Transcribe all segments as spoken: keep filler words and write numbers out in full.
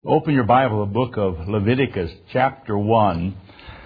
Open your Bible, the book of Leviticus, chapter one.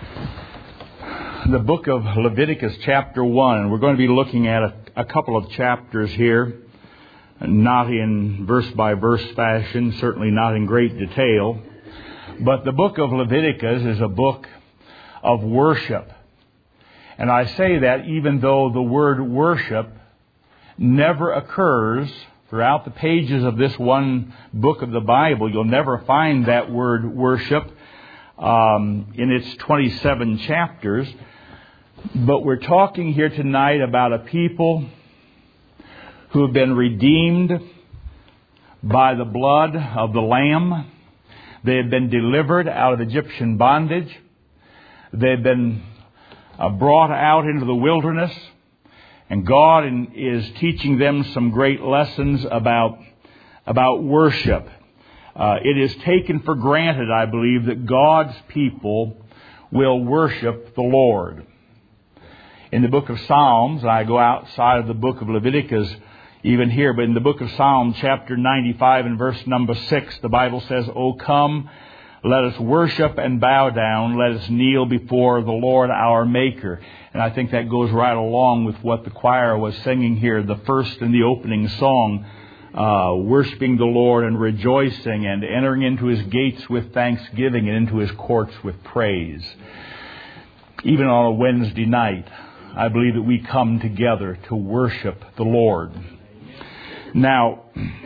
The book of Leviticus, chapter one. We're going to be looking at a, a couple of chapters here, not in verse-by-verse fashion, certainly not in great detail. But the book of Leviticus is a book of worship. And I say that even though the word worship never occurs throughout the pages of this one book of the Bible. You'll never find that word worship um, in its twenty-seven chapters. But we're talking here tonight about a people who have been redeemed by the blood of the Lamb. They have been delivered out of Egyptian bondage. They've been uh, brought out into the wilderness. And God is teaching them some great lessons about, about worship. Uh, it is taken for granted, I believe, that God's people will worship the Lord. In the book of Psalms, I go outside of the book of Leviticus even here, but in the book of Psalms, chapter ninety-five and verse number six, the Bible says, "O come, let us worship and bow down. Let us kneel before the Lord our Maker." And I think that goes right along with what the choir was singing here, the first and the opening song, uh, worshiping the Lord and rejoicing and entering into His gates with thanksgiving and into His courts with praise. Even on a Wednesday night, I believe that we come together to worship the Lord. Now,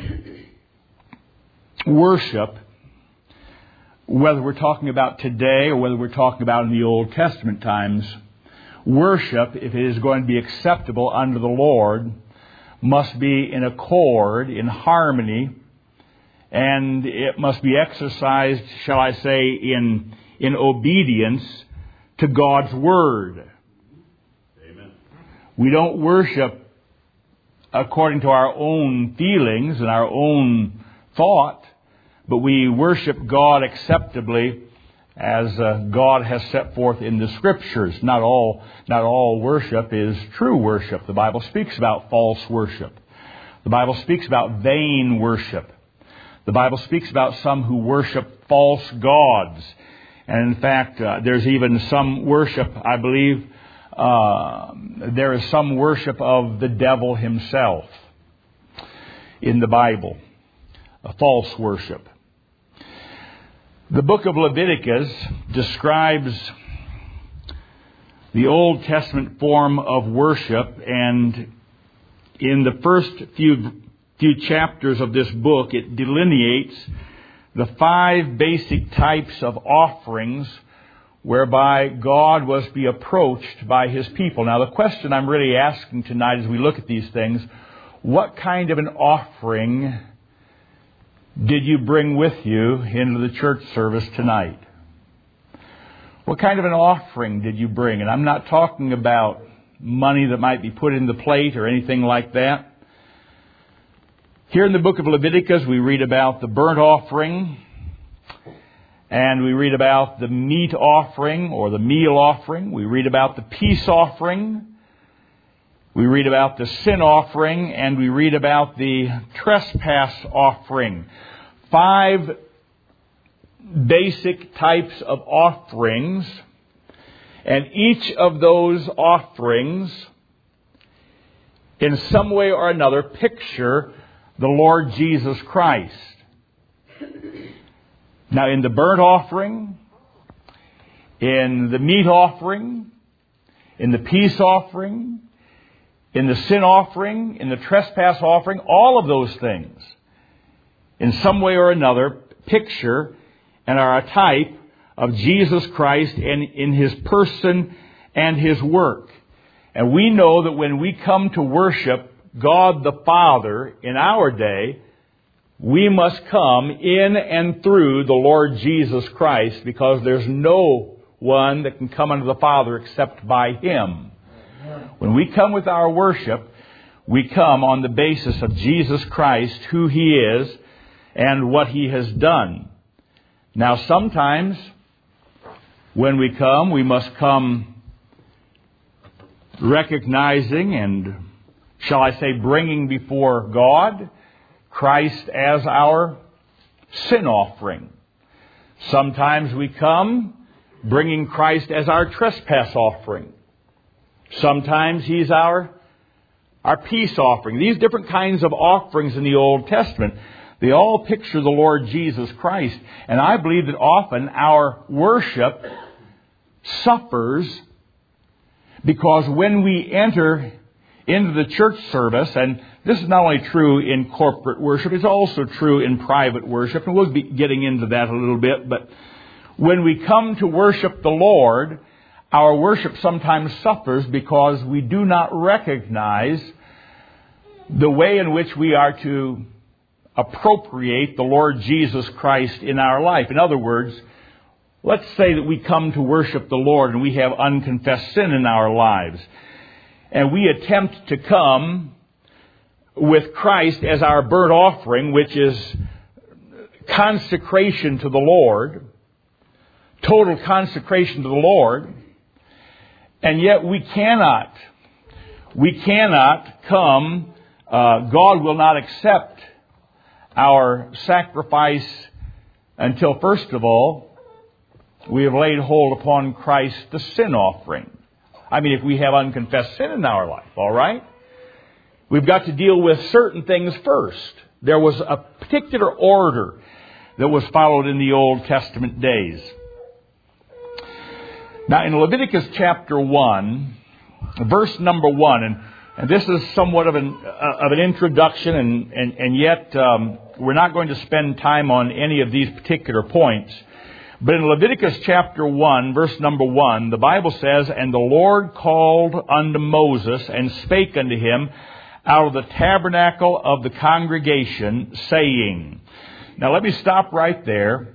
worship, whether we're talking about today or whether we're talking about in the Old Testament times, worship, if it is going to be acceptable unto the Lord, must be in accord, in harmony, and it must be exercised, shall I say, in, in obedience to God's Word. Amen. We don't worship according to our own feelings and our own thought, but we worship God acceptably as uh, God has set forth in the Scriptures. Not all, not all worship is true worship. The Bible speaks about false worship. The Bible speaks about vain worship. The Bible speaks about some who worship false gods. And in fact, uh, there's even some worship, I believe, uh, there is some worship of the devil himself in the Bible. A false worship. The book of Leviticus describes the Old Testament form of worship, and in the first few few chapters of this book, it delineates the five basic types of offerings whereby God was to be approached by His people. Now, the question I'm really asking tonight as we look at these things, what kind of an offering did you bring with you into the church service tonight? What kind of an offering did you bring? And I'm not talking about money that might be put in the plate or anything like that. Here in the book of Leviticus, we read about the burnt offering, and we read about the meat offering or the meal offering. We read about the peace offering. We read about the sin offering, and we read about the trespass offering. Five basic types of offerings, and each of those offerings, in some way or another, picture the Lord Jesus Christ. Now, in the burnt offering, in the meat offering, in the peace offering, in the sin offering, in the trespass offering, all of those things, in some way or another, picture and are a type of Jesus Christ and in His person and His work. And we know that when we come to worship God the Father in our day, we must come in and through the Lord Jesus Christ, because there's no one that can come unto the Father except by Him. When we come with our worship, we come on the basis of Jesus Christ, who He is, and what He has done. Now, sometimes when we come, we must come recognizing and, shall I say, bringing before God Christ as our sin offering. Sometimes we come bringing Christ as our trespass offering. Sometimes He's our, our peace offering. These different kinds of offerings in the Old Testament, they all picture the Lord Jesus Christ. And I believe that often our worship suffers because when we enter into the church service, and this is not only true in corporate worship, it's also true in private worship, and we'll be getting into that a little bit, but when we come to worship the Lord, our worship sometimes suffers because we do not recognize the way in which we are to appropriate the Lord Jesus Christ in our life. In other words, let's say that we come to worship the Lord and we have unconfessed sin in our lives, and we attempt to come with Christ as our burnt offering, which is consecration to the Lord, total consecration to the Lord, and yet we cannot, we cannot come, uh, God will not accept our sacrifice until, first of all, we have laid hold upon Christ, the sin offering. I mean, if we have unconfessed sin in our life, all right? We've got to deal with certain things first. There was a particular order that was followed in the Old Testament days. Now, in Leviticus chapter one, verse number one, and, and this is somewhat of an, uh, of an introduction, and, and, and yet um, we're not going to spend time on any of these particular points. But in Leviticus chapter one, verse number one, the Bible says, "And the Lord called unto Moses, and spake unto him out of the tabernacle of the congregation, saying." Now let me stop right there.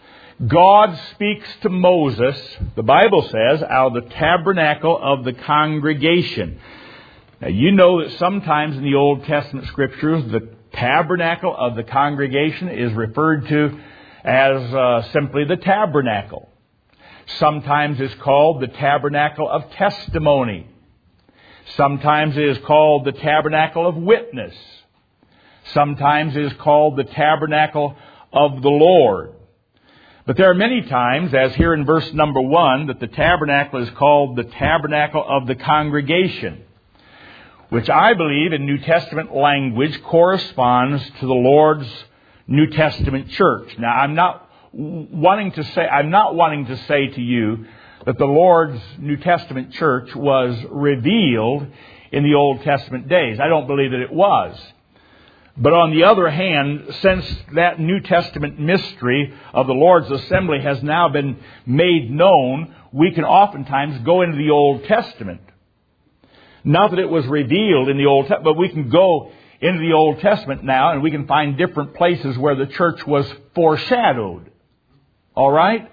God speaks to Moses, the Bible says, out of the tabernacle of the congregation. Now you know that sometimes in the Old Testament Scriptures, the tabernacle of the congregation is referred to as uh, simply the tabernacle. Sometimes it's called the tabernacle of testimony. Sometimes it is called the tabernacle of witness. Sometimes it is called the tabernacle of the Lord. But there are many times, as here in verse number one, that the tabernacle is called the tabernacle of the congregation, which I believe in New Testament language corresponds to the Lord's New Testament church. Now, I'm not wanting to say, I'm not wanting to say to you that the Lord's New Testament church was revealed in the Old Testament days. I don't believe that it was. But on the other hand, since that New Testament mystery of the Lord's assembly has now been made known, we can oftentimes go into the Old Testament. Not that it was revealed in the Old Testament, but we can go into the Old Testament now and we can find different places where the church was foreshadowed. All right?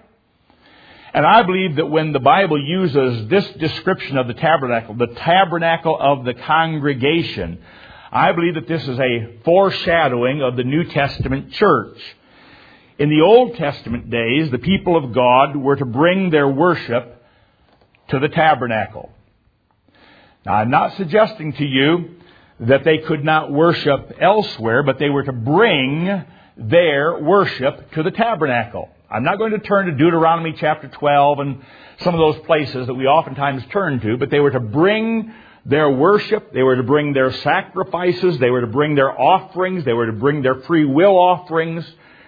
And I believe that when the Bible uses this description of the tabernacle, the tabernacle of the congregation, I believe that this is a foreshadowing of the New Testament church. In the Old Testament days, the people of God were to bring their worship to the tabernacle. Now, I'm not suggesting to you that they could not worship elsewhere, but they were to bring their worship to the tabernacle. I'm not going to turn to Deuteronomy chapter twelve and some of those places that we oftentimes turn to, but they were to bring their worship, they were to bring their sacrifices, they were to bring their offerings, they were to bring their free will offerings.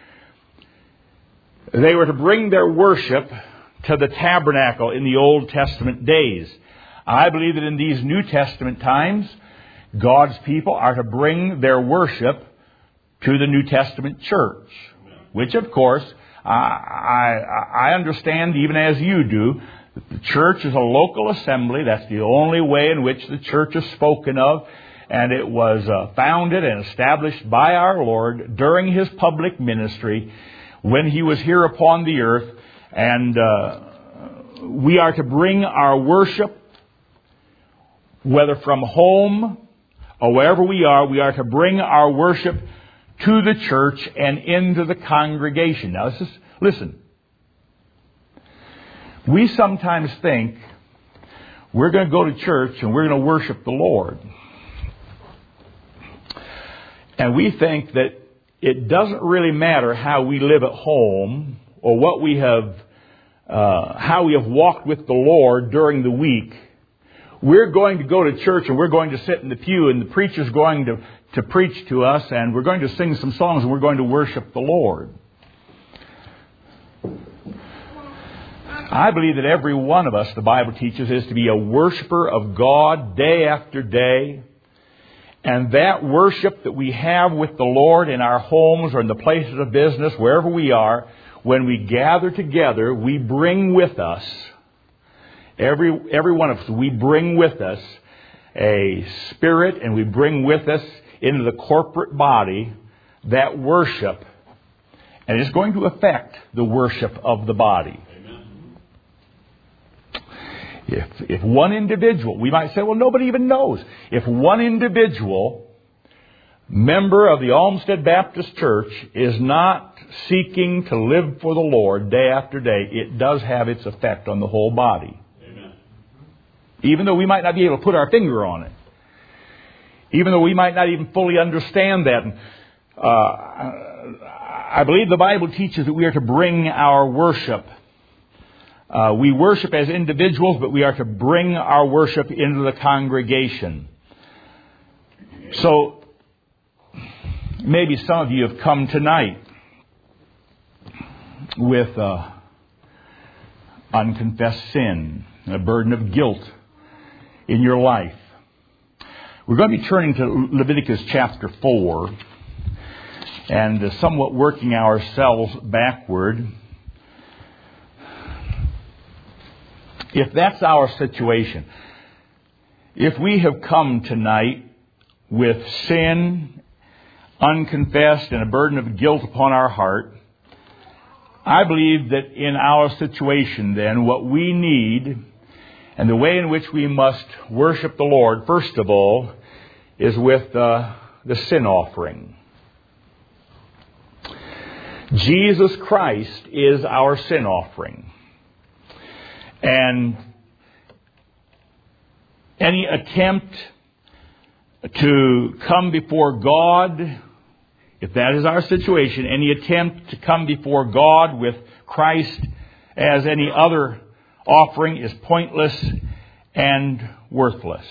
They were to bring their worship to the tabernacle in the Old Testament days. I believe that in these New Testament times, God's people are to bring their worship to the New Testament church, which of course, I, I, I understand even as you do, that the church is a local assembly. That's the only way in which the church is spoken of. And it was uh, founded and established by our Lord during His public ministry when He was here upon the earth. And uh, we are to bring our worship, whether from home or wherever we are, we are to bring our worship to the church and into the congregation. Now, this is, listen. We sometimes think we're going to go to church and we're going to worship the Lord. And we think that it doesn't really matter how we live at home or what we have, uh, how we have walked with the Lord during the week, we're going to go to church and we're going to sit in the pew and the preacher's going to, to preach to us and we're going to sing some songs and we're going to worship the Lord. I believe that every one of us, the Bible teaches, is to be a worshiper of God day after day. And that worship that we have with the Lord in our homes or in the places of business, wherever we are, when we gather together, we bring with us, every every one of us, we bring with us a spirit and we bring with us into the corporate body that worship. And it's going to affect the worship of the body. If if one individual, we might say, well, nobody even knows. If one individual, member of the Olmsted Baptist Church, is not seeking to live for the Lord day after day, it does have its effect on the whole body. Amen. Even though we might not be able to put our finger on it. Even though we might not even fully understand that. Uh, I believe the Bible teaches that we are to bring our worship. Uh, we worship as individuals, but we are to bring our worship into the congregation. So, maybe some of you have come tonight with uh, unconfessed sin, a burden of guilt in your life. We're going to be turning to Leviticus chapter four and uh, somewhat working ourselves backward. If that's our situation, if we have come tonight with sin, unconfessed, and a burden of guilt upon our heart, I believe that in our situation then, what we need and the way in which we must worship the Lord, first of all, is with uh, the sin offering. Jesus Christ is our sin offering. And any attempt to come before God, if that is our situation, any attempt to come before God with Christ as any other offering is pointless and worthless.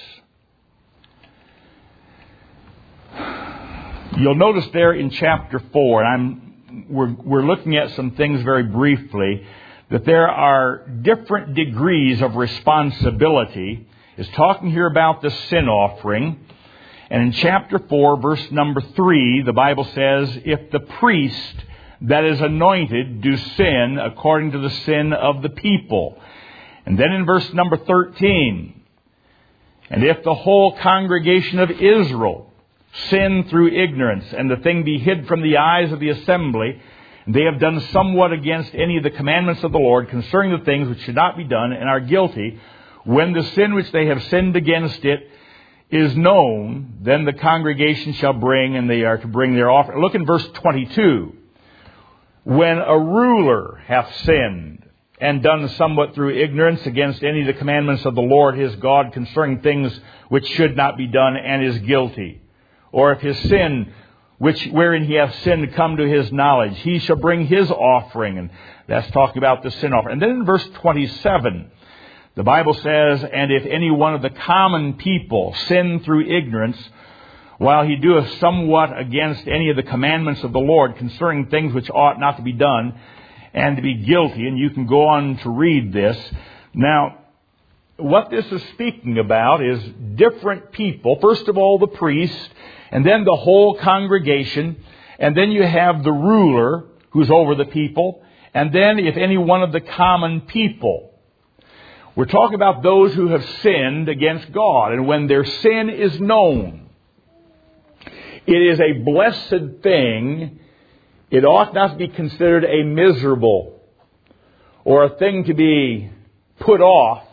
You'll notice there in chapter four, and I'm, we're, we're looking at some things very briefly, that there are different degrees of responsibility. It's talking here about the sin offering. And in chapter four, verse number three, the Bible says, if the priest that is anointed do sin according to the sin of the people. And then in verse number thirteen, and if the whole congregation of Israel sin through ignorance, and the thing be hid from the eyes of the assembly, they have done somewhat against any of the commandments of the Lord concerning the things which should not be done, and are guilty, when the sin which they have sinned against it is known, then the congregation shall bring, and they are to bring their offering. Look in verse twenty-two. When a ruler hath sinned, and done somewhat through ignorance against any of the commandments of the Lord his God concerning things which should not be done, and is guilty. Or if his sin, which wherein he hath sinned, come to his knowledge, he shall bring his offering. And that's talking about the sin offering. And then in verse twenty-seven, the Bible says, and if any one of the common people sin through ignorance, while he doeth somewhat against any of the commandments of the Lord concerning things which ought not to be done, and to be guilty, and you can go on to read this. Now, what this is speaking about is different people. First of all, the priest, and then the whole congregation, and then you have the ruler who's over the people, and then if any one of the common people. We're talking about those who have sinned against God, and when their sin is known, it is a blessed thing. It ought not to be considered a miserable or a thing to be put off.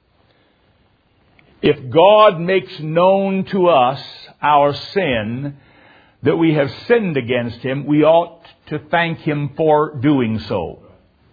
If God makes known to us our sin, that we have sinned against Him, we ought to thank Him for doing so.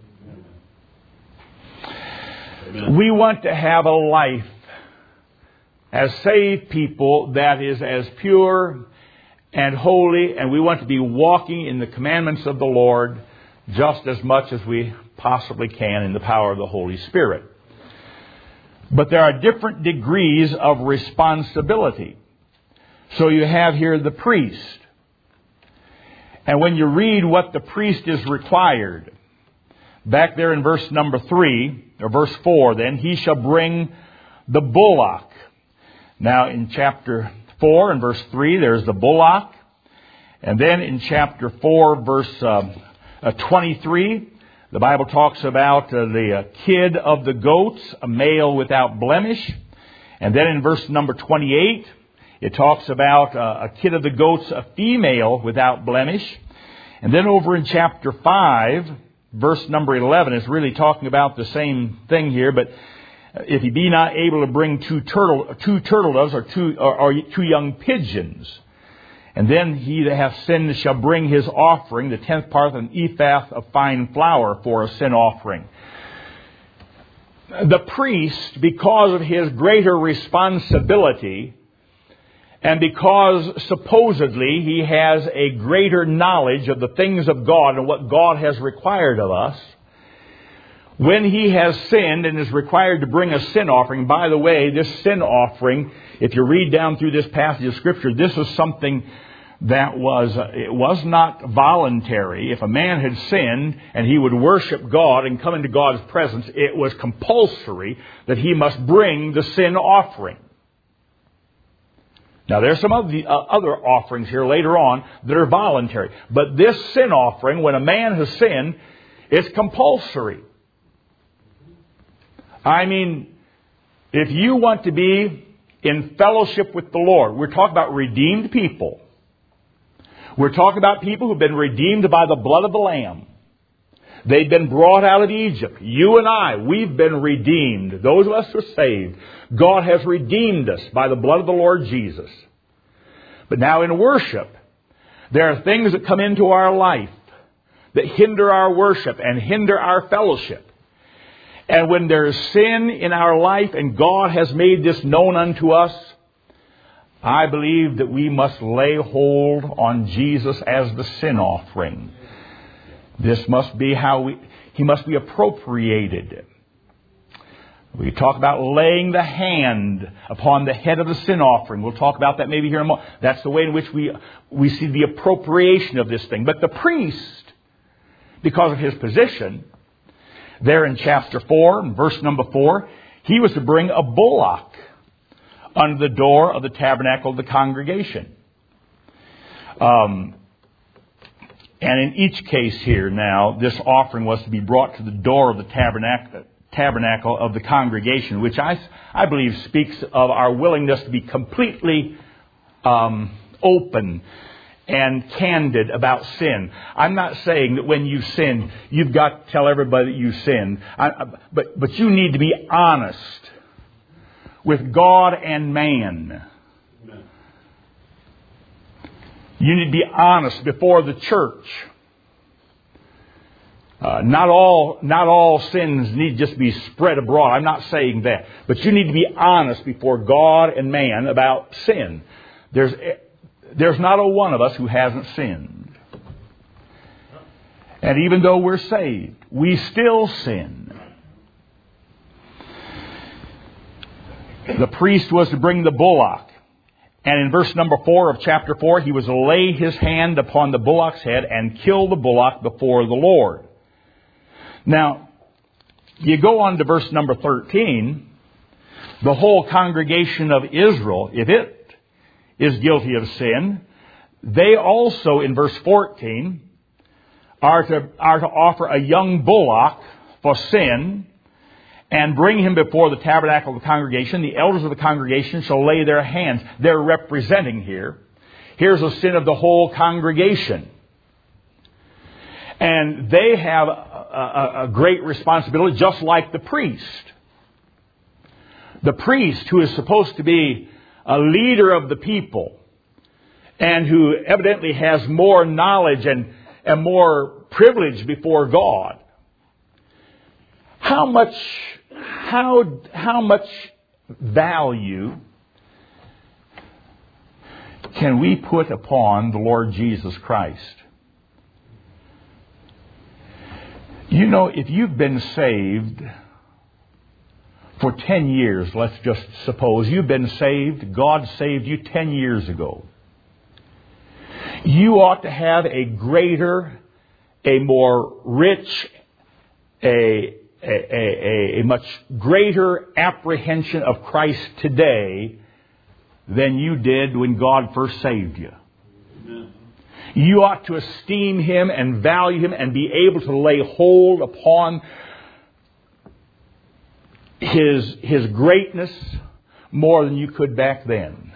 Amen. We want to have a life as saved people that is as pure and holy, and we want to be walking in the commandments of the Lord just as much as we possibly can in the power of the Holy Spirit. But there are different degrees of responsibility. So you have here the priest. And when you read what the priest is required, back there in verse number three, or verse four, then, he shall bring the bullock. Now in chapter four and verse three, there's the bullock. And then in chapter four, verse uh, uh, twenty-three, the Bible talks about uh, the uh, kid of the goats, a male without blemish. And then in verse number twenty-eight, it talks about uh, a kid of the goats, a female without blemish. And then over in chapter five, verse number eleven, is really talking about the same thing here. But if he be not able to bring two turtle, two turtle doves or two, or, or two young pigeons. And then he that hath sinned shall bring his offering, the tenth part of an ephah of fine flour for a sin offering. The priest, because of his greater responsibility, and because supposedly he has a greater knowledge of the things of God and what God has required of us, when he has sinned and is required to bring a sin offering, by the way, this sin offering, if you read down through this passage of Scripture, this is something that was, it was not voluntary. If a man had sinned and he would worship God and come into God's presence, it was compulsory that he must bring the sin offering. Now, there's some of the uh, other offerings here later on that are voluntary. But this sin offering, when a man has sinned, it's compulsory. I mean, if you want to be in fellowship with the Lord, we're talking about redeemed people. We're talking about people who've been redeemed by the blood of the Lamb. They've been brought out of Egypt. You and I, we've been redeemed. Those of us who are saved. God has redeemed us by the blood of the Lord Jesus. But now in worship, there are things that come into our life that hinder our worship and hinder our fellowship. And when there is sin in our life and God has made this known unto us, I believe that we must lay hold on Jesus as the sin offering. This must be how we, He must be appropriated. We talk about laying the hand upon the head of the sin offering. We'll talk about that maybe here in a moment. That's the way in which we, we see the appropriation of this thing. But the priest, because of his position, there in chapter four, verse number four, he was to bring a bullock under the door of the tabernacle of the congregation. Um, and in each case here now, this offering was to be brought to the door of the tabernacle, tabernacle of the congregation, which I, I believe speaks of our willingness to be completely um, open and candid about sin. I'm not saying that when you sin, you've got to tell everybody that you sinned. I, but, but you need to be honest with God and man. Amen. You need to be honest before the church. Uh, not all, not all sins need just be spread abroad. I'm not saying that. But you need to be honest before God and man about sin. There's, there's not a one of us who hasn't sinned. And even though we're saved, we still sin. The priest was to bring the bullock. And in verse number four of chapter four, he was to lay his hand upon the bullock's head and kill the bullock before the Lord. Now, you go on to verse number thirteen. The whole congregation of Israel, if it is guilty of sin, they also, in verse fourteen, are to, are to offer a young bullock for sin and bring him before the tabernacle of the congregation. The elders of the congregation shall lay their hands. They're representing here. Here's a sin of the whole congregation. And they have a, a, a great responsibility, just like the priest. The priest, who is supposed to be a leader of the people and who evidently has more knowledge and, and more privilege before God. How much, how, how much value can we put upon the Lord Jesus Christ? You know, if you've been saved for ten years, let's just suppose you've been saved, God saved you ten years ago. You ought to have a greater, a more rich, a, a, a, a much greater apprehension of Christ today than you did when God first saved you. Amen. You ought to esteem Him and value Him and be able to lay hold upon His, His greatness more than you could back then.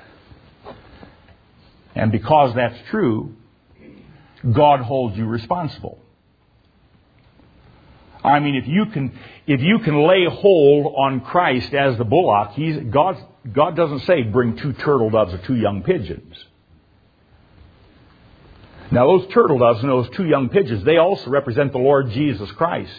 And because that's true, God holds you responsible. I mean, if you can, if you can lay hold on Christ as the bullock, He's, God, God doesn't say bring two turtle doves or two young pigeons. Now, those turtle doves and those two young pigeons, they also represent the Lord Jesus Christ.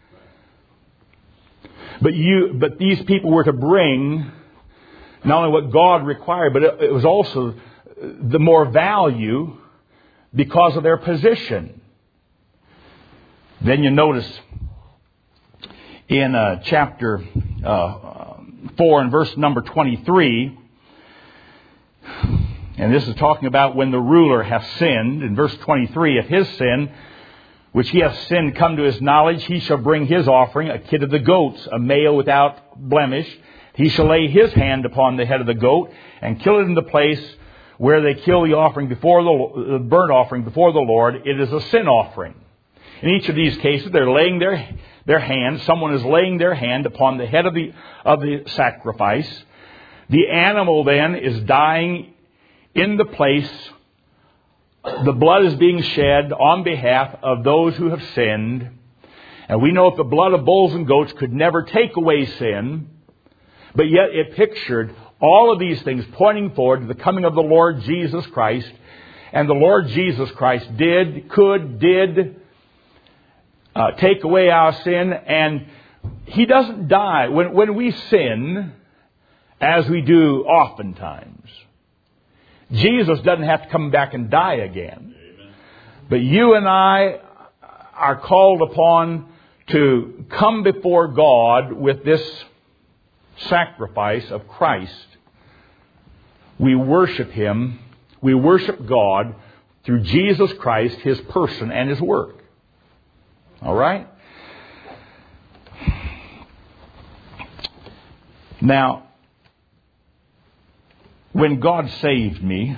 But you, but these people were to bring not only what God required, but it, it was also the more value because of their position. Then you notice in uh, chapter uh, four and verse number twenty-three, and this is talking about when the ruler hath sinned. In verse twenty-three, if his sin, which he hath sinned, come to his knowledge, he shall bring his offering, a kid of the goats, a male without blemish. He shall lay his hand upon the head of the goat and kill it in the place where they kill the offering before the, the burnt offering before the Lord. It is a sin offering. In each of these cases, they're laying their their hand. Someone is laying their hand upon the head of the of the sacrifice. The animal then is dying in the place. The blood is being shed on behalf of those who have sinned. And we know that the blood of bulls and goats could never take away sin. But yet it pictured all of these things pointing forward to the coming of the Lord Jesus Christ. And the Lord Jesus Christ did, could, did uh, take away our sin. And He doesn't die. When, when we sin, as we do oftentimes, Jesus doesn't have to come back and die again. Amen. But you and I are called upon to come before God with this sacrifice of Christ. We worship Him. We worship God through Jesus Christ, His person and His work. All right? Now, when God saved me,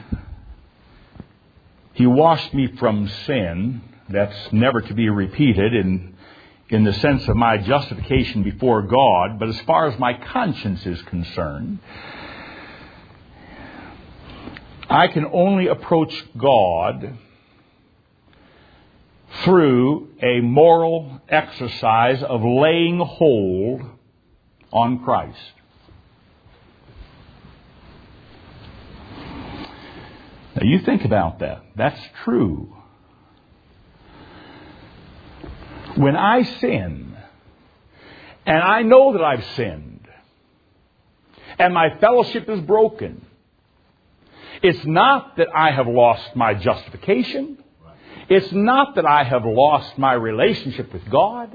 He washed me from sin. That's never to be repeated in, in the sense of my justification before God. But as far as my conscience is concerned, I can only approach God through a moral exercise of laying hold on Christ. Now you think about that. That's true. When I sin, and I know that I've sinned, and my fellowship is broken, it's not that I have lost my justification. It's not that I have lost my relationship with God.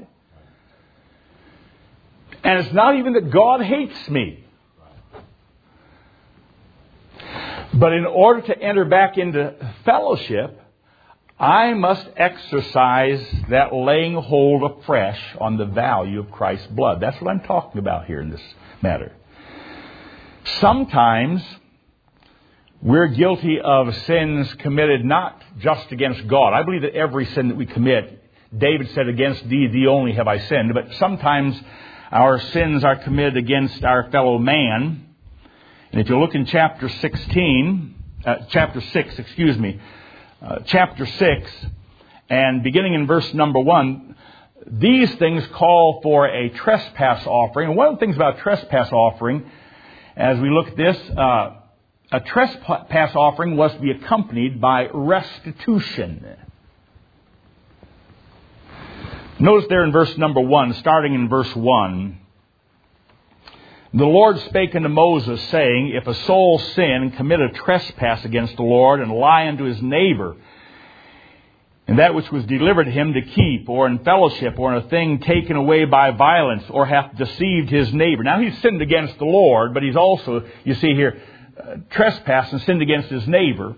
And it's not even that God hates me. But in order to enter back into fellowship, I must exercise that laying hold afresh on the value of Christ's blood. That's what I'm talking about here in this matter. Sometimes we're guilty of sins committed not just against God. I believe that every sin that we commit, David said, against thee, thee only have I sinned. But sometimes our sins are committed against our fellow man. And if you look in chapter sixteen, uh, chapter six, excuse me, uh, chapter six, and beginning in verse number one, these things call for a trespass offering. And one of the things about trespass offering, as we look at this, uh, a trespass offering was to be accompanied by restitution. Notice there in verse number one, starting in verse one, the Lord spake unto Moses, saying, if a soul sin and commit a trespass against the Lord, and lie unto his neighbor, and that which was delivered to him to keep, or in fellowship, or in a thing taken away by violence, or hath deceived his neighbor. Now he's sinned against the Lord, but he's also, you see here, uh, trespassed and sinned against his neighbor.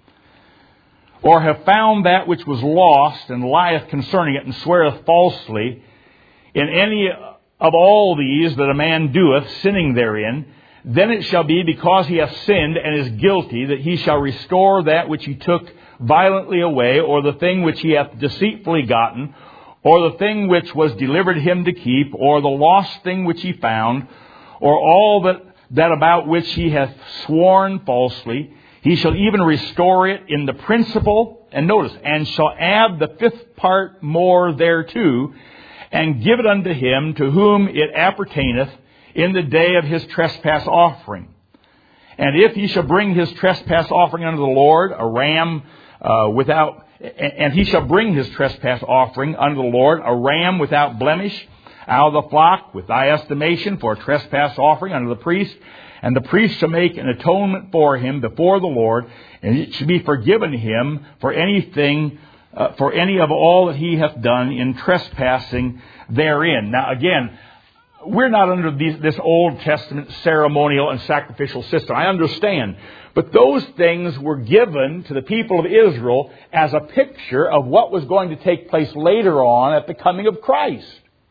Or have found that which was lost, and lieth concerning it, and sweareth falsely, in any of all these that a man doeth, sinning therein, then it shall be, because he hath sinned and is guilty, that he shall restore that which he took violently away, or the thing which he hath deceitfully gotten, or the thing which was delivered him to keep, or the lost thing which he found, or all that, that about which he hath sworn falsely. He shall even restore it in the principal, and notice, and shall add the fifth part more thereto, and give it unto him to whom it appertaineth in the day of his trespass offering. And if he shall bring his trespass offering unto the Lord, a ram uh, without, and he shall bring his trespass offering unto the Lord, a ram without blemish, out of the flock, with thy estimation, for a trespass offering unto the priest, and the priest shall make an atonement for him before the Lord, and it shall be forgiven him for anything, uh, for any of all that he hath done in trespassing therein. Now again, we're not under these, this Old Testament ceremonial and sacrificial system. I understand. But those things were given to the people of Israel as a picture of what was going to take place later on at the coming of Christ.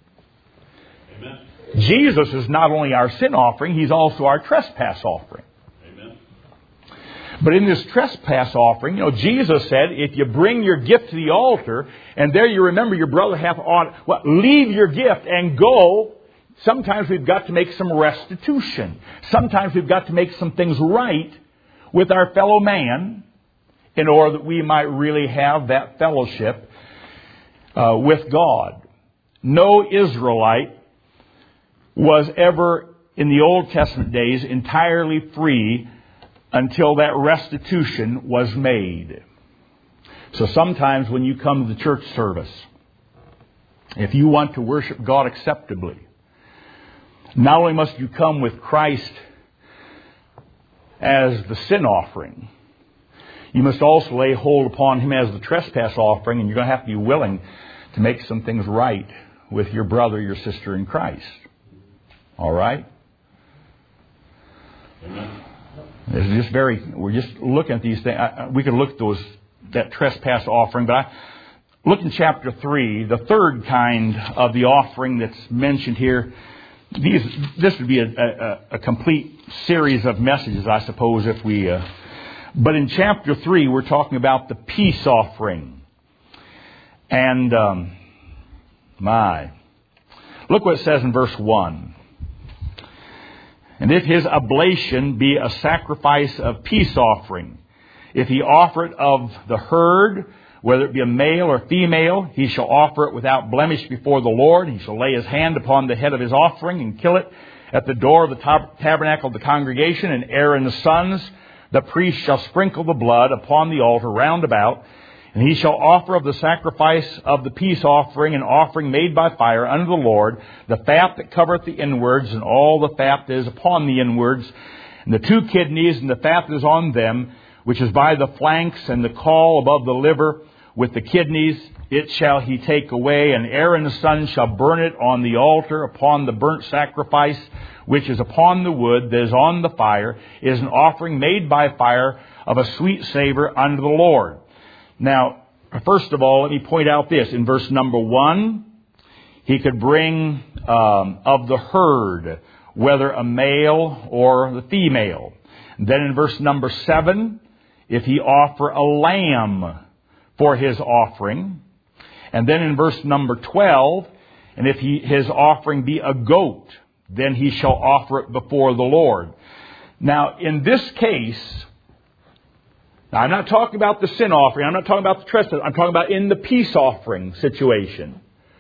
Amen. Jesus is not only our sin offering, He's also our trespass offering. Amen. But in this trespass offering, you know, Jesus said, if you bring your gift to the altar, and there you remember your brother hath ought, well, leave your gift and go. Sometimes we've got to make some restitution. Sometimes we've got to make some things right with our fellow man in order that we might really have that fellowship uh, with God. No Israelite was ever in the Old Testament days entirely free until that restitution was made. So sometimes when you come to the church service, if you want to worship God acceptably, not only must you come with Christ as the sin offering, you must also lay hold upon Him as the trespass offering, and you're going to have to be willing to make some things right with your brother, your sister in Christ. All right? This is just very, we're just looking at these things. We could look at those, that trespass offering, but I look in chapter three, the third kind of the offering that's mentioned here. These, this would be a, a, a complete series of messages, I suppose, if we... Uh, but in chapter three, we're talking about the peace offering. And, um, my... Look what it says in verse one. And if his oblation be a sacrifice of peace offering, if he offer it of the herd, whether it be a male or female, he shall offer it without blemish before the Lord. He shall lay his hand upon the head of his offering and kill it at the door of the tab- tabernacle of the congregation. And Aaron the sons, the priest, shall sprinkle the blood upon the altar round about. And he shall offer of the sacrifice of the peace offering an offering made by fire unto the Lord, the fat that covereth the inwards, and all the fat that is upon the inwards, and the two kidneys, and the fat that is on them, which is by the flanks, and the caul above the liver, with the kidneys, it shall he take away, and Aaron the son shall burn it on the altar upon the burnt sacrifice, which is upon the wood that is on the fire. It is an offering made by fire of a sweet savor unto the Lord. Now, first of all, let me point out this. In verse number one, he could bring um, of the herd, whether a male or the female. And then in verse number seven, if he offer a lamb for his offering. And then in verse number twelve, and if he, his offering be a goat, then he shall offer it before the Lord. Now, in this case, now I'm not talking about the sin offering, I'm not talking about the trespass, I'm talking about in the peace offering situation.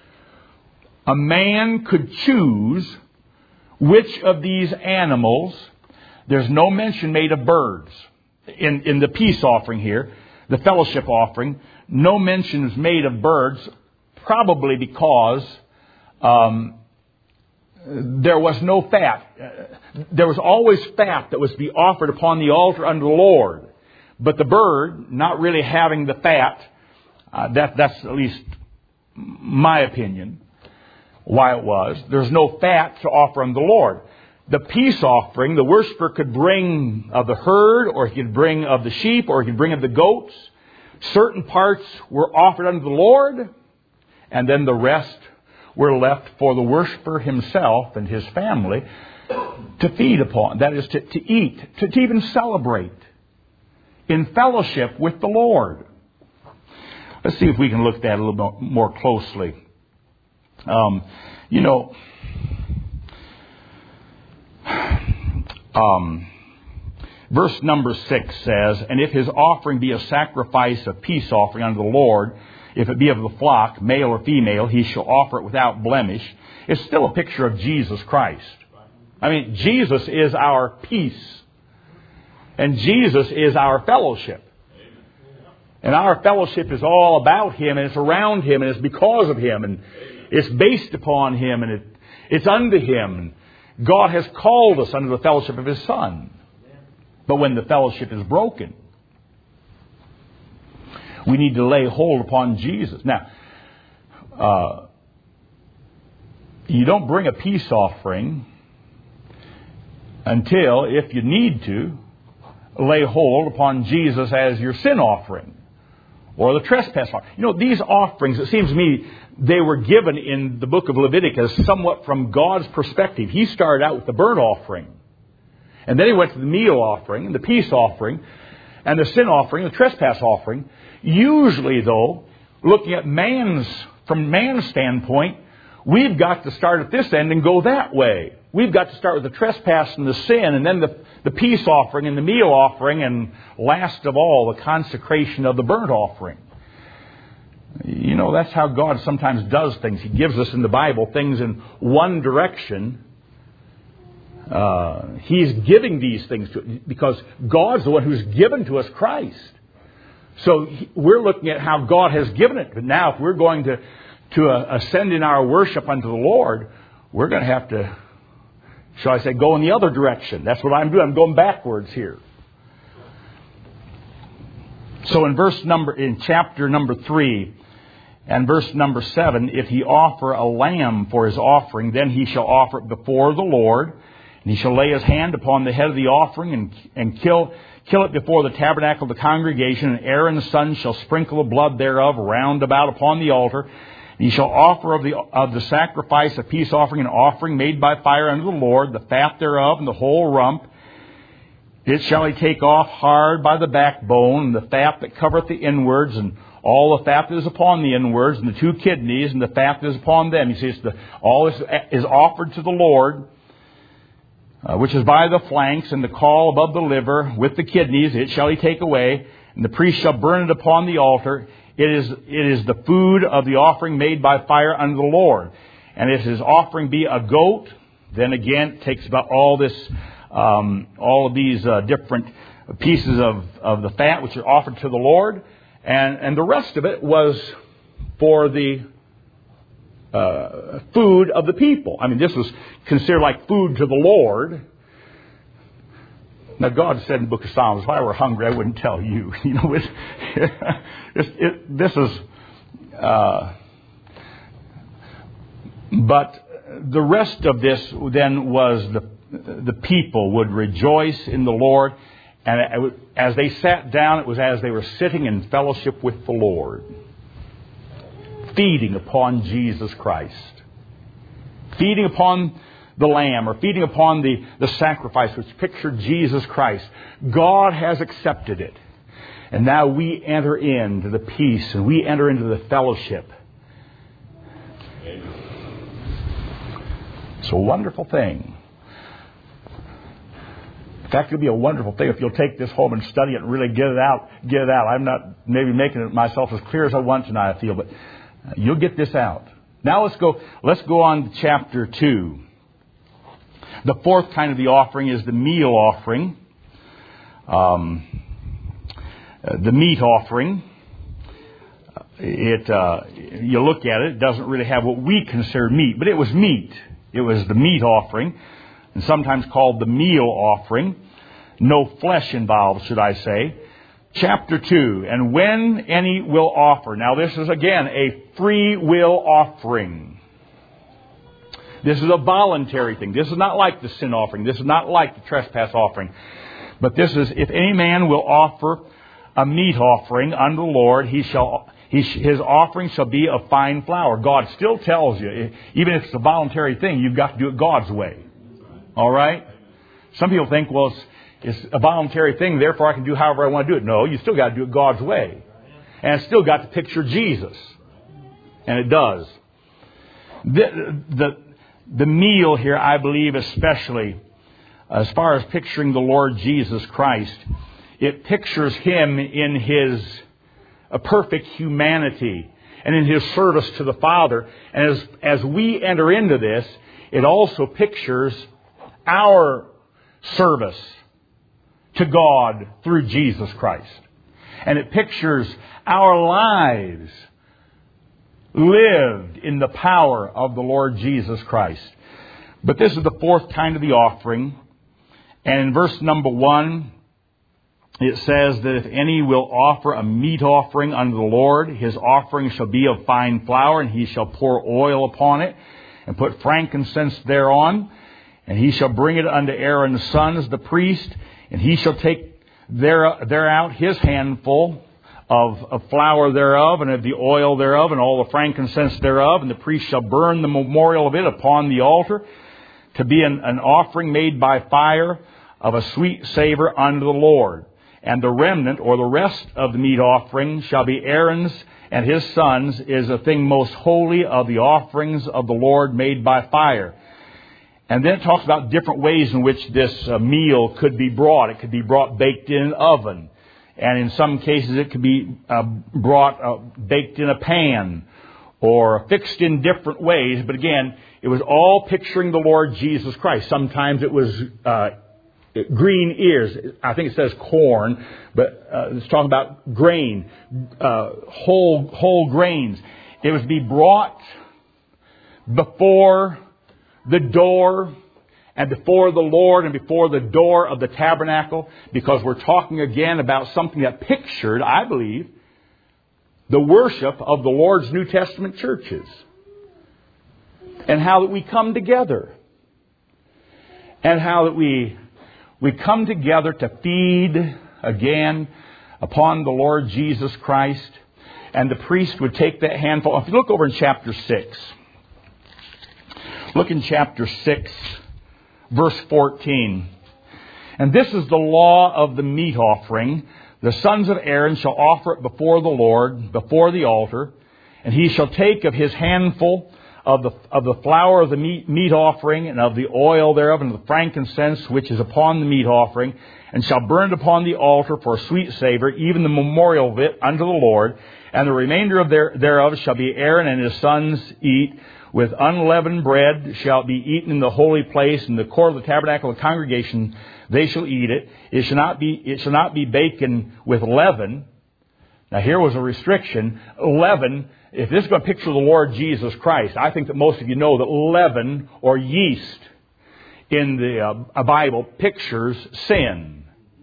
A man could choose which of these animals. There's no mention made of birds in, in the peace offering here. The fellowship offering, no mention is made of birds, probably because um, there was no fat. Uh, there was always fat that was to be offered upon the altar unto the Lord. But the bird, not really having the fat, Uh, that, that's at least my opinion, why it was. There's no fat to offer unto the Lord. The peace offering, the worshiper could bring of the herd, or he could bring of the sheep, or he could bring of the goats. Certain parts were offered unto the Lord, and then the rest were left for the worshiper himself and his family to feed upon. That is, to, to eat, to, to even celebrate in fellowship with the Lord. Let's see if we can look at that a little bit more closely. Um, you know, um, verse number six says, "And if his offering be a sacrifice of peace offering unto the Lord, if it be of the flock, male or female, he shall offer it without blemish." It's still a picture of Jesus Christ. I mean, Jesus is our peace. And Jesus is our fellowship. And our fellowship is all about Him, and it's around Him, and it's because of Him, and it's based upon Him, and it, it's unto Him. God has called us under the fellowship of His Son. But when the fellowship is broken, we need to lay hold upon Jesus. Now, uh, you don't bring a peace offering until, if you need to, lay hold upon Jesus as your sin offering or the trespass offering. You know, these offerings, it seems to me, they were given in the book of Leviticus somewhat from God's perspective. He started out with the burnt offering, and then he went to the meal offering and the peace offering and the sin offering, the trespass offering. Usually, though, looking at man's, from man's standpoint, we've got to start at this end and go that way. We've got to start with the trespass and the sin, and then the, the peace offering and the meal offering, and last of all, the consecration of the burnt offering. You know, that's how God sometimes does things. He gives us in the Bible things in one direction. Uh, He's giving these things to because God's the one who's given to us Christ. So we're looking at how God has given it. But now if we're going to, to uh, ascend in our worship unto the Lord, we're going to have to, shall I say, go in the other direction. That's what I'm doing. I'm going backwards here. So in verse number, in chapter number three and verse number seven, "If he offer a lamb for his offering, then he shall offer it before the Lord. And he shall lay his hand upon the head of the offering and, and kill, kill it before the tabernacle of the congregation. And Aaron's son shall sprinkle the blood thereof round about upon the altar. And he shall offer of the, of the sacrifice a peace offering, an offering made by fire unto the Lord, the fat thereof and the whole rump. It shall he take off hard by the backbone, and the fat that covereth the inwards, and all the fat that is upon the inwards, and the two kidneys, and the fat that is upon them." He says, the, all this is offered to the Lord, uh, which is by the flanks, and the caul above the liver, with the kidneys, it shall he take away, and the priest shall burn it upon the altar. It is, it is the food of the offering made by fire unto the Lord. And if his offering be a goat, then again, it takes about all this, um, all of these uh, different pieces of, of the fat which are offered to the Lord. And, and the rest of it was for the uh, food of the people. I mean, this was considered like food to the Lord. Now, God said in the book of Psalms, if I were hungry, I wouldn't tell you. You know, it's, it's, it, this is... Uh, but the rest of this then was the, the people would rejoice in the Lord. And as they sat down, it was as they were sitting in fellowship with the Lord, feeding upon Jesus Christ, feeding upon the Lamb, or feeding upon the, the sacrifice which pictured Jesus Christ. God has accepted it. And now we enter into the peace, and we enter into the fellowship. It's a wonderful thing. In fact, it'll be a wonderful thing if you'll take this home and study it and really get it out. Get it out. I'm not maybe making it myself as clear as I want tonight, I feel, but you'll get this out. Now let's go. Let's go on to chapter two. The fourth kind of the offering is the meal offering, um, uh, the meat offering. It uh, you look at it, it doesn't really have what we consider meat, but it was meat. It was the meat offering, and sometimes called the meal offering. No flesh involved, should I say. chapter two. And when any will offer. Now this is again a free will offering. This is a voluntary thing. This is not like the sin offering. This is not like the trespass offering. But this is, if any man will offer a meat offering unto the Lord, he shall, he, his offering shall be of fine flour. God still tells you, even if it's a voluntary thing, you've got to do it God's way. All right? Some people think, well, it's, it's a voluntary thing, therefore I can do however I want to do it. No, you still got to do it God's way. And it's still got to picture Jesus. And it does. The, the, the meal here, I believe especially, as far as picturing the Lord Jesus Christ, it pictures Him in His a perfect humanity and in His service to the Father. And as, as we enter into this, it also pictures our service to God through Jesus Christ. And it pictures our lives lived in the power of the Lord Jesus Christ. But this is the fourth kind of the offering. And in verse number one, it says that if any will offer a meat offering unto the Lord, his offering shall be of fine flour, and he shall pour oil upon it, and put frankincense thereon. And he shall bring it unto Aaron's sons, the priest, and he shall take there, thereout his handful of, of flour thereof, and of the oil thereof, and all the frankincense thereof, and the priest shall burn the memorial of it upon the altar, to be an, an offering made by fire of a sweet savor unto the Lord. And the remnant, or the rest of the meat offering, shall be Aaron's and his sons, is a thing most holy of the offerings of the Lord made by fire. And then it talks about different ways in which this uh, meal could be brought. It could be brought baked in an oven. And in some cases it could be uh, brought uh, baked in a pan or fixed in different ways. But again, it was all picturing the Lord Jesus Christ. Sometimes it was uh, green ears. I think it says corn, but uh, it's talking about grain, uh, whole whole grains. It was to be brought before the door and before the Lord and before the door of the tabernacle, because we're talking again about something that pictured, I believe, the worship of the Lord's New Testament churches. And how that we come together. And how that we we come together to feed again upon the Lord Jesus Christ. And the priest would take that handful. If you look over in chapter six. Look in chapter six, verse fourteen. And this is the law of the meat offering. The sons of Aaron shall offer it before the Lord, before the altar. And he shall take of his handful of the of the flour of the meat, meat offering, and of the oil thereof, and of the frankincense which is upon the meat offering, and shall burn it upon the altar for a sweet savor, even the memorial of it unto the Lord. And the remainder of their, thereof shall be Aaron and his sons eat. With unleavened bread shall be eaten in the holy place, in the court of the tabernacle of the congregation. They shall eat it. It shall not be, it shall not be baken with leaven. Now here was a restriction. Leaven, if this is going to picture the Lord Jesus Christ, I think that most of you know that leaven or yeast in the uh, Bible pictures sin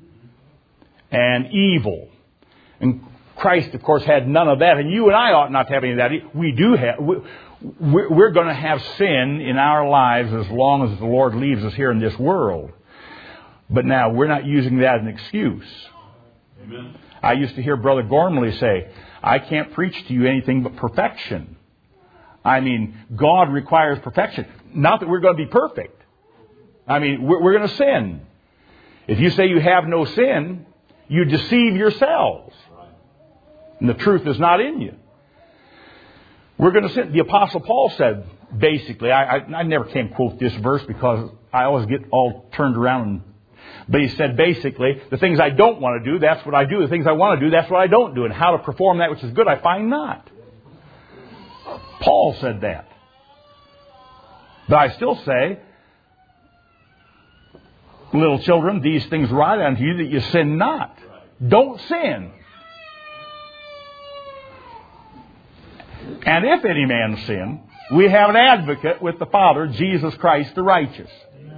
and evil. And Christ, of course, had none of that. And you and I ought not to have any of that. We do have... We, We're going to have sin in our lives as long as the Lord leaves us here in this world. But now, we're not using that as an excuse. Amen. I used to hear Brother Gormley say, I can't preach to you anything but perfection. I mean, God requires perfection. Not that we're going to be perfect. I mean, we're, we're going to sin. If you say you have no sin, you deceive yourselves. And the truth is not in you. We're going to sin. The Apostle Paul said, basically, I, I, I never can quote this verse because I always get all turned around. And, but he said, basically, the things I don't want to do, that's what I do. The things I want to do, that's what I don't do. And how to perform that which is good, I find not. Paul said that. But I still say, little children, these things write unto you that you sin not. Don't sin. And if any man sin, we have an advocate with the Father, Jesus Christ the righteous.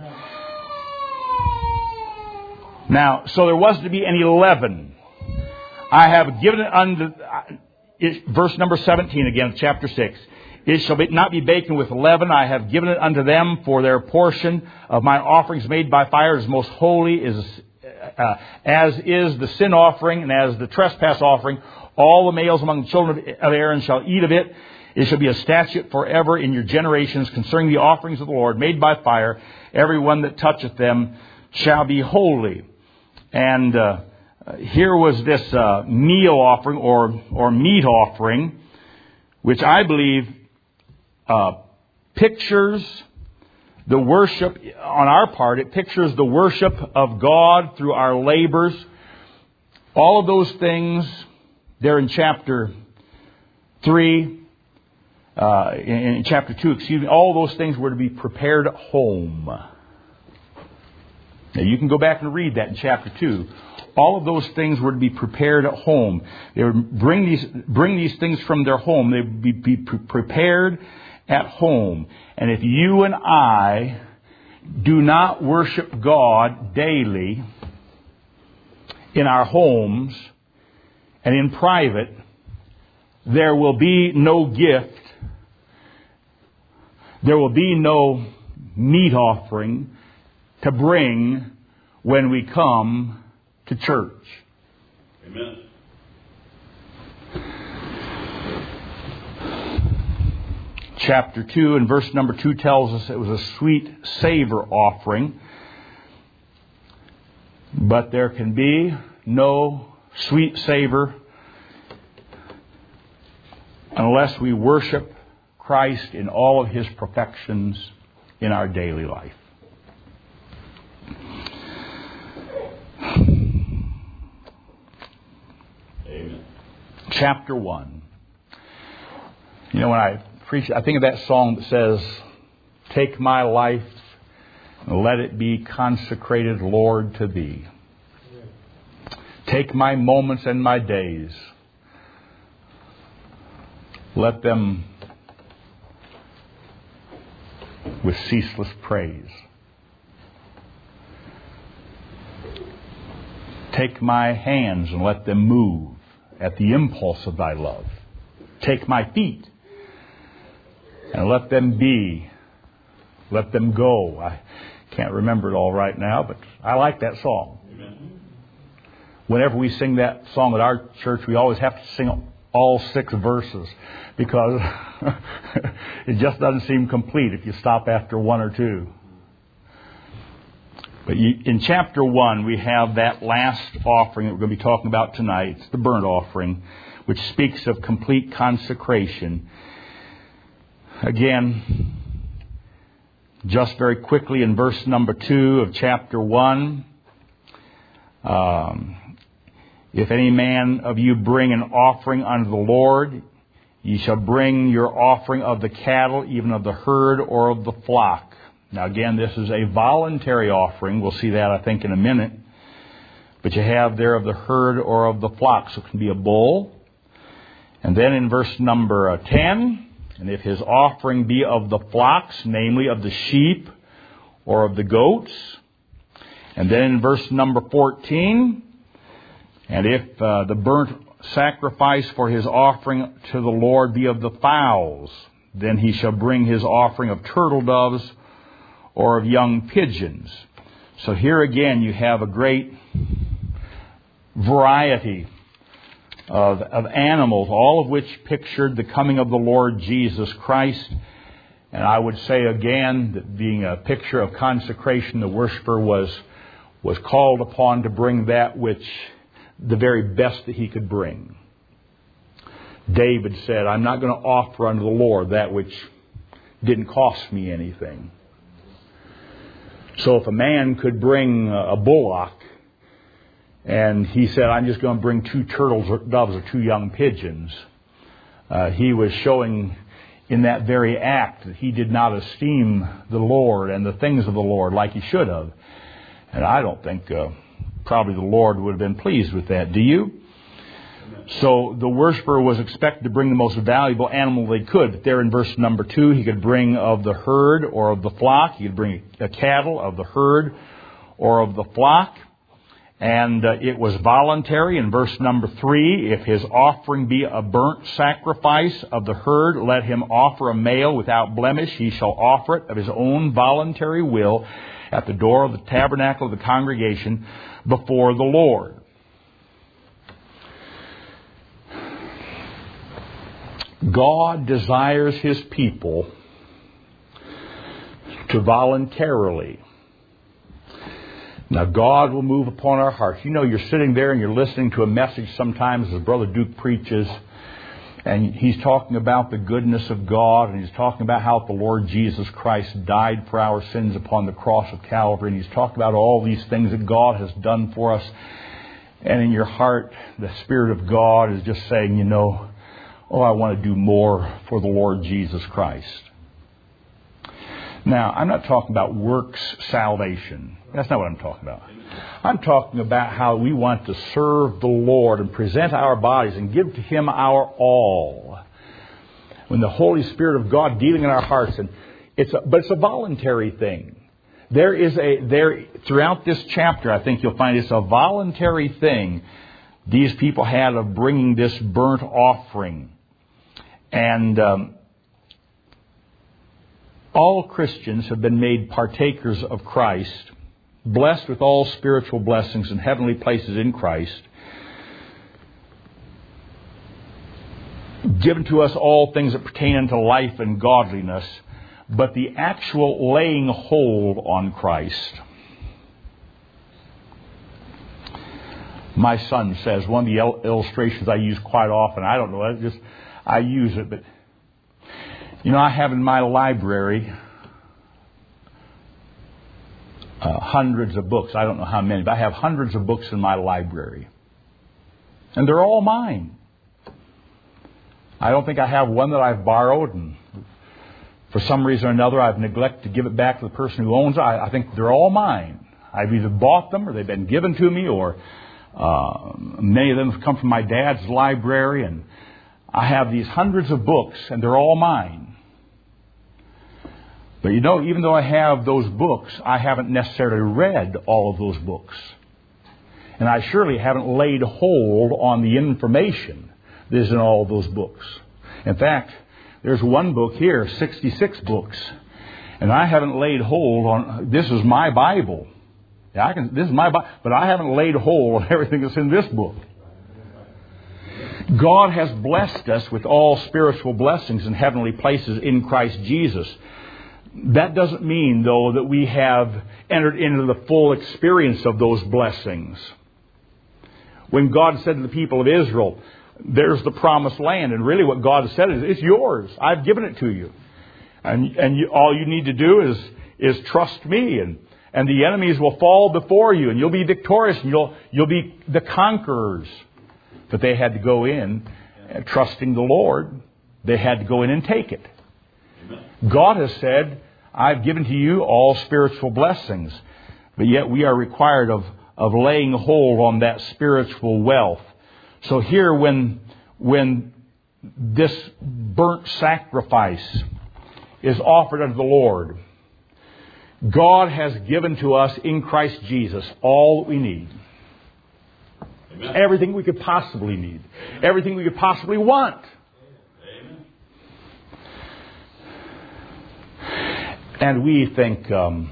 Now, so there wasn't to be any leaven. I have given it unto, it, verse number seventeen again, chapter six. It shall be, not be baken with leaven. I have given it unto them for their portion of my offerings made by fire is most holy, is uh, as is the sin offering and as the trespass offering. All the males among the children of Aaron shall eat of it. It shall be a statute forever in your generations concerning the offerings of the Lord made by fire. Every one that toucheth them shall be holy. And uh, here was this uh, meal offering or or meat offering, which I believe uh, pictures the worship on our part. It pictures the worship of God through our labors. All of those things there in chapter three, uh, in, in chapter two, excuse me, all those things were to be prepared at home. Now you can go back and read that in chapter two. All of those things were to be prepared at home. They would bring these bring these things from their home. They would be, be prepared at home. And if you and I do not worship God daily in our homes and in private, there will be no gift. There will be no meat offering to bring when we come to church. Amen. Chapter two and verse number two tells us it was a sweet savor offering. But there can be no sweet savor unless we worship Christ in all of His perfections in our daily life. Amen. Chapter one. You know, when I preach, I think of that song that says, "Take my life and let it be consecrated, Lord, to Thee. Take my moments and my days. Let them with ceaseless praise. Take my hands and let them move at the impulse of Thy love. Take my feet and let them be, let them go." I can't remember it all right now, but I like that song. Amen. Whenever we sing that song at our church, we always have to sing all six verses because it just doesn't seem complete if you stop after one or two. But you, in chapter one, we have that last offering that we're going to be talking about tonight. It's the burnt offering, which speaks of complete consecration. Again, just very quickly in verse number two of chapter one, um, if any man of you bring an offering unto the Lord, ye shall bring your offering of the cattle, even of the herd or of the flock. Now again, this is a voluntary offering. We'll see that, I think, in a minute. But you have there of the herd or of the flock. So it can be a bull. And then in verse number ten, and if his offering be of the flocks, namely of the sheep or of the goats. And then in verse number fourteen, and if uh, the burnt sacrifice for his offering to the Lord be of the fowls, then he shall bring his offering of turtle doves or of young pigeons. So here again you have a great variety of, of animals, all of which pictured the coming of the Lord Jesus Christ. And I would say again that being a picture of consecration, the worshiper was, was called upon to bring that which the very best that he could bring. David said, "I'm not going to offer unto the Lord that which didn't cost me anything." So if a man could bring a bullock and he said, "I'm just going to bring two turtles or doves or two young pigeons," uh, he was showing in that very act that he did not esteem the Lord and the things of the Lord like he should have. And I don't think uh, probably the Lord would have been pleased with that. Do you? Amen. So the worshiper was expected to bring the most valuable animal they could. But there in verse number two, he could bring of the herd or of the flock. He could bring a cattle of the herd or of the flock. And uh, it was voluntary in verse number three. If his offering be a burnt sacrifice of the herd, let him offer a male without blemish. He shall offer it of his own voluntary will at the door of the tabernacle of the congregation before the Lord. God desires His people to voluntarily. Now, God will move upon our hearts. You know, you're sitting there and you're listening to a message sometimes as Brother Duke preaches, and he's talking about the goodness of God, and he's talking about how the Lord Jesus Christ died for our sins upon the cross of Calvary, and he's talking about all these things that God has done for us. And in your heart, the Spirit of God is just saying, you know, oh, I want to do more for the Lord Jesus Christ. Now, I'm not talking about works salvation. That's not what I'm talking about. I'm talking about how we want to serve the Lord and present our bodies and give to Him our all. When the Holy Spirit of God dealing in our hearts, and it's a, but it's a voluntary thing. There is a there throughout this chapter, I think you'll find it's a voluntary thing these people had of bringing this burnt offering. And um, all Christians have been made partakers of Christ, blessed with all spiritual blessings and heavenly places in Christ, given to us all things that pertain unto life and godliness, but the actual laying hold on Christ. My son says, one of the illustrations I use quite often, I don't know, I just I use it, but you know, I have in my library uh, hundreds of books. I don't know how many, but I have hundreds of books in my library. And they're all mine. I don't think I have one that I've borrowed, and for some reason or another I've neglected to give it back to the person who owns it. I, I think they're all mine. I've either bought them or they've been given to me, or uh, many of them have come from my dad's library, and I have these hundreds of books, and they're all mine. But you know, even though I have those books, I haven't necessarily read all of those books. And I surely haven't laid hold on the information that is in all of those books. In fact, there's one book here, sixty-six books, and I haven't laid hold on, this is my Bible. Yeah, I can, this is my Bible, but I haven't laid hold on everything that's in this book. God has blessed us with all spiritual blessings in heavenly places in Christ Jesus. That doesn't mean, though, that we have entered into the full experience of those blessings. When God said to the people of Israel, there's the promised land, and really what God said is, it's yours. I've given it to you. And and you, all you need to do is is trust me, and, and the enemies will fall before you, and you'll be victorious, and you'll you'll be the conquerors. But they had to go in, uh, trusting the Lord. They had to go in and take it. God has said, I've given to you all spiritual blessings. But yet we are required of, of laying hold on that spiritual wealth. So here when, when this burnt sacrifice is offered unto the Lord, God has given to us in Christ Jesus all that we need. Amen. Everything we could possibly need. Everything we could possibly want. And we think, um,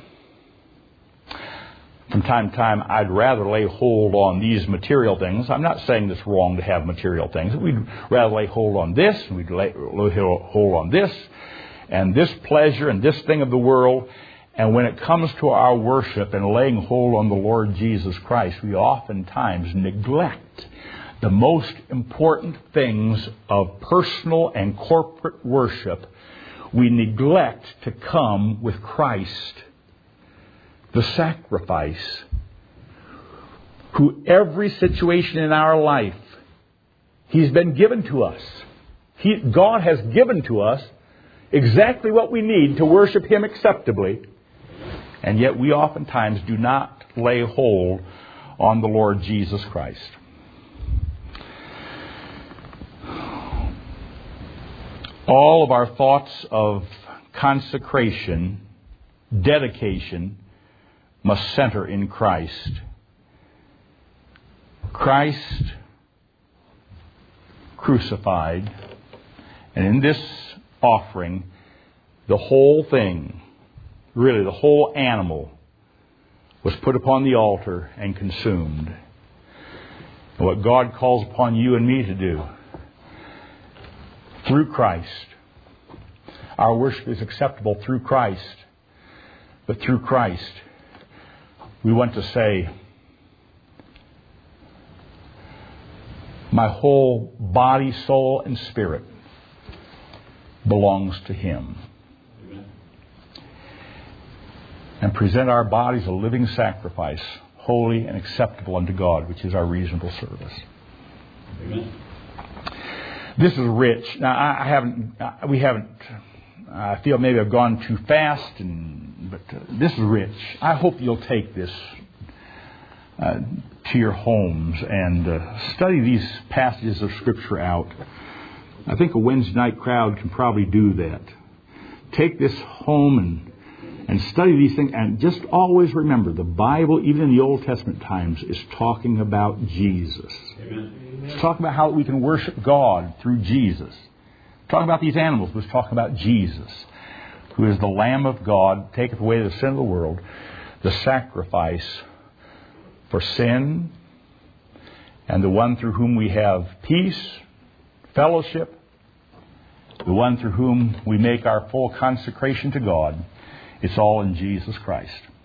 from time to time, I'd rather lay hold on these material things. I'm not saying it's wrong to have material things. We'd rather lay hold on this, and we'd lay, lay hold on this, and this pleasure, and this thing of the world. And when it comes to our worship and laying hold on the Lord Jesus Christ, we oftentimes neglect the most important things of personal and corporate worship. We neglect to come with Christ, the sacrifice, who every situation in our life, He's been given to us. He, God has given to us exactly what we need to worship Him acceptably. And yet we oftentimes do not lay hold on the Lord Jesus Christ. All of our thoughts of consecration, dedication, must center in Christ. Christ crucified, and in this offering, the whole thing, really the whole animal, was put upon the altar and consumed. And what God calls upon you and me to do, through Christ, our worship is acceptable through Christ, but through Christ, we want to say, my whole body, soul, and spirit belongs to Him. Amen. And present our bodies a living sacrifice, holy and acceptable unto God, which is our reasonable service. Amen. This is rich. Now, I haven't, we haven't, I feel maybe I've gone too fast, and but uh, this is rich. I hope you'll take this uh, to your homes and uh, study these passages of Scripture out. I think a Wednesday night crowd can probably do that. Take this home and and study these things, and just always remember, the Bible, even in the Old Testament times, is talking about Jesus. Amen. It's talking about how we can worship God through Jesus. Talking about these animals was talking about Jesus, who is the Lamb of God, taketh away the sin of the world, the sacrifice for sin, and the one through whom we have peace, fellowship, the one through whom we make our full consecration to God. It's all in Jesus Christ.